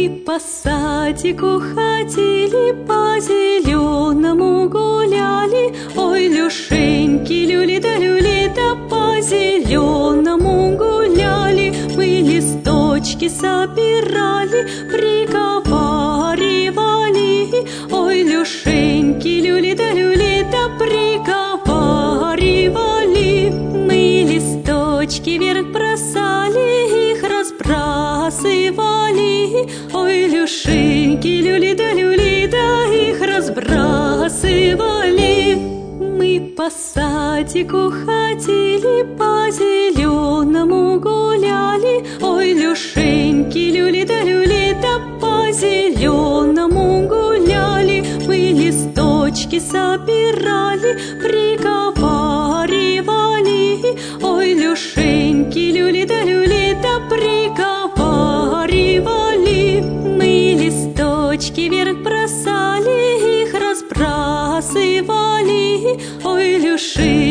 По садику ходили, по зеленому гуляли. Ой, Люшеньки, люли да по зеленому гуляли. Мы листочки собирали, приговаривали. Ой, Люшеньки, люли да приговаривали. Мы листочки вверх бросали, их разбрасывали. Ой, Люшеньки, люли да их разбрасывали. Мы по садику ходили, по зеленому гуляли. Ой, Люшеньки, люли да по зеленому гуляли. Мы листочки собирали, приговаривали. Ой, Люшеньки, люли да приговаривали. Мы листочки вверх бросали, их разбрасывали. Ой, Люшеньки,